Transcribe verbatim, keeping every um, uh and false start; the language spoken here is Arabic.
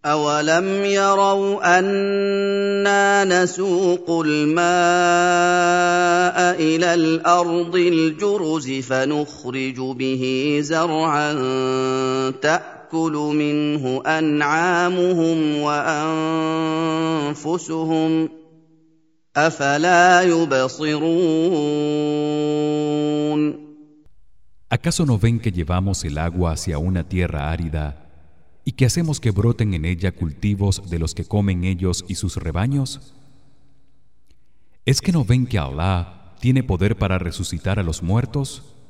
أَوَلَمْ يَرَوْا أَنَّا نَسُوقُ الْمَاءَ إِلَى الْأَرْضِ الْجُرُزِ فَنُخْرِجُ بِهِ زَرْعًا تَأْكُلُ مِنْهُ أَنْعَامُهُمْ وَأَنفُسُهُمْ ۖ أَفَلَا يُبْصِرُونَ ¿Acaso no ven que llevamos el agua hacia una tierra árida y que hacemos que broten en ella cultivos de los que comen ellos y sus rebaños? ¿Es que no ven que Allah tiene poder para resucitar a los muertos?